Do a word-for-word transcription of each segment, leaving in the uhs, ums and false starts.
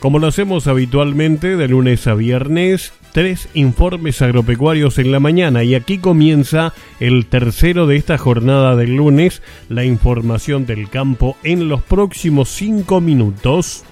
Como lo hacemos habitualmente de lunes a viernes, tres informes agropecuarios en la mañana, y aquí comienza el tercero de esta jornada del lunes, la información del campo en los próximos cinco minutos.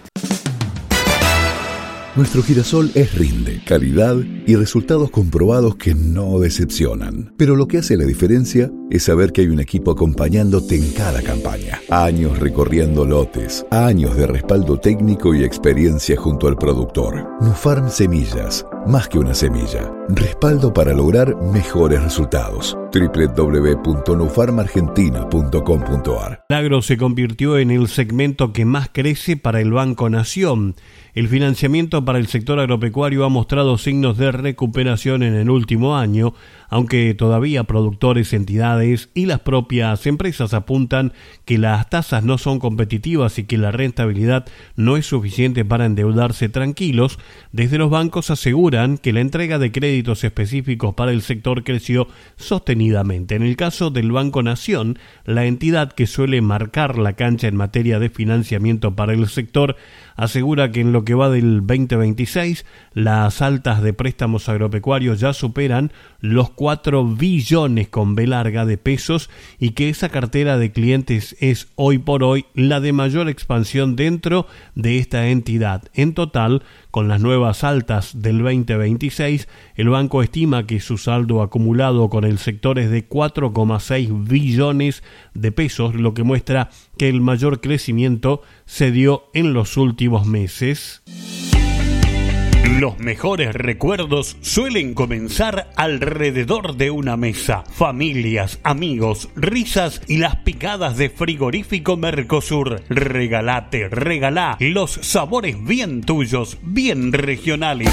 Nuestro girasol es rinde, calidad y resultados comprobados que no decepcionan. Pero lo que hace la diferencia es saber que hay un equipo acompañándote en cada campaña. Años recorriendo lotes, años de respaldo técnico y experiencia junto al productor. Nufarm Semillas, más que una semilla. Respaldo para lograr mejores resultados. doble u doble u doble u punto nufarm argentina punto com punto a r. El agro se convirtió en el segmento que más crece para el Banco Nación. El financiamiento para el sector agropecuario ha mostrado signos de recuperación en el último año, aunque todavía productores, entidades y las propias empresas apuntan que las tasas no son competitivas y que la rentabilidad no es suficiente para endeudarse tranquilos. Desde los bancos aseguran que la entrega de créditos específicos para el sector creció sostenidamente. En el caso del Banco Nación, la entidad que suele marcar la cancha en materia de financiamiento para el sector, asegura que en lo que va del veinte veintiséis, las altas de préstamos agropecuarios ya superan los cuatro billones con B larga de pesos y que esa cartera de clientes es hoy por hoy la de mayor expansión dentro de esta entidad. En total, con las nuevas altas del veinte veintiséis, el banco estima que su saldo acumulado con el sector es de cuatro coma seis billones de pesos, lo que muestra que el mayor crecimiento se dio en los últimos meses. Los mejores recuerdos suelen comenzar alrededor de una mesa. Familias, amigos, risas y las picadas de Frigorífico Mercosur. Regalate, regalá los sabores bien tuyos, bien regionales.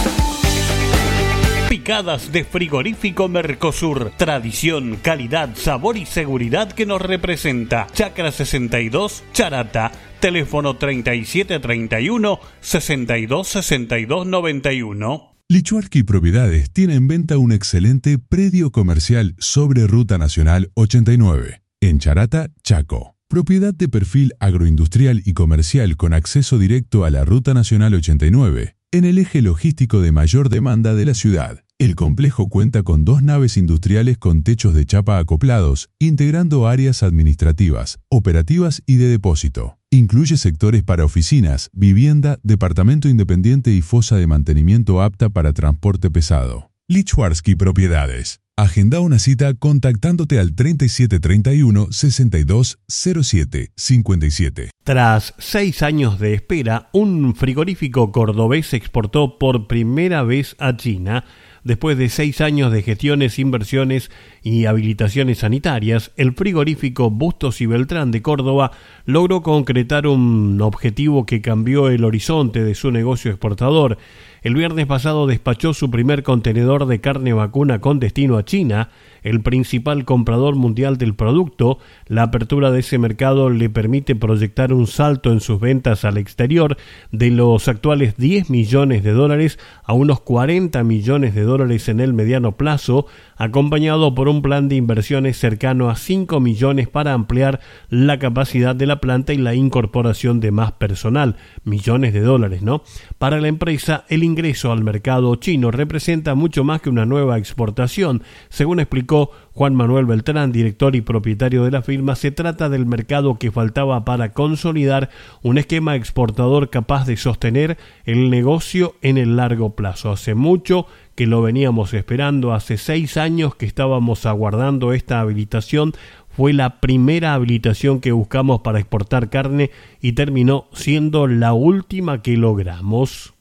Picadas de Frigorífico Mercosur. Tradición, calidad, sabor y seguridad que nos representa. Chacra sesenta y dos, Charata. Teléfono treinta y siete treinta y uno, sesenta y dos sesenta y dos noventa y uno. Lichuarski Propiedades tiene en venta un excelente predio comercial sobre Ruta Nacional ochenta y nueve, en Charata, Chaco. Propiedad de perfil agroindustrial y comercial con acceso directo a la Ruta Nacional ochenta y nueve, en el eje logístico de mayor demanda de la ciudad. El complejo cuenta con dos naves industriales con techos de chapa acoplados, integrando áreas administrativas, operativas y de depósito. Incluye sectores para oficinas, vivienda, departamento independiente y fosa de mantenimiento apta para transporte pesado. Lichuarski Propiedades. Agenda una cita contactándote al treinta y siete treinta y uno, sesenta y dos cero siete cincuenta y siete. Tras seis años de espera, un frigorífico cordobés exportó por primera vez a China. Después de seis años de gestiones, inversiones y habilitaciones sanitarias, el frigorífico Bustos y Beltrán de Córdoba logró concretar un objetivo que cambió el horizonte de su negocio exportador. El viernes pasado despachó su primer contenedor de carne vacuna con destino a China, el principal comprador mundial del producto. La apertura de ese mercado le permite proyectar un salto en sus ventas al exterior de los actuales diez millones de dólares a unos cuarenta millones de dólares en el mediano plazo, acompañado por un plan de inversiones cercano a cinco millones para ampliar la capacidad de la planta y la incorporación de más personal. Millones de dólares, ¿no? Para la empresa, el ingreso al mercado chino representa mucho más que una nueva exportación. Según explicó Juan Manuel Beltrán, director y propietario de la firma, se trata del mercado que faltaba para consolidar un esquema exportador capaz de sostener el negocio en el largo plazo. Hace mucho que lo veníamos esperando, hace seis años que estábamos aguardando esta habilitación. Fue la primera habilitación que buscamos para exportar carne y terminó siendo la última que logramos.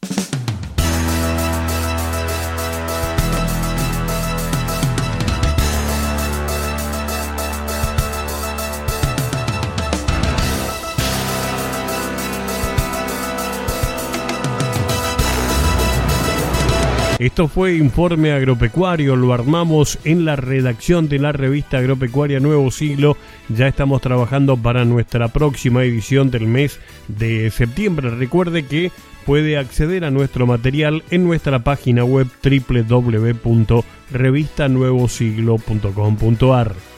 Esto fue Informe Agropecuario, lo armamos en la redacción de la revista agropecuaria Nuevo Siglo. Ya estamos trabajando para nuestra próxima edición del mes de septiembre. Recuerde que puede acceder a nuestro material en nuestra página web doble u doble u doble u punto revista nuevo siglo punto com punto a r.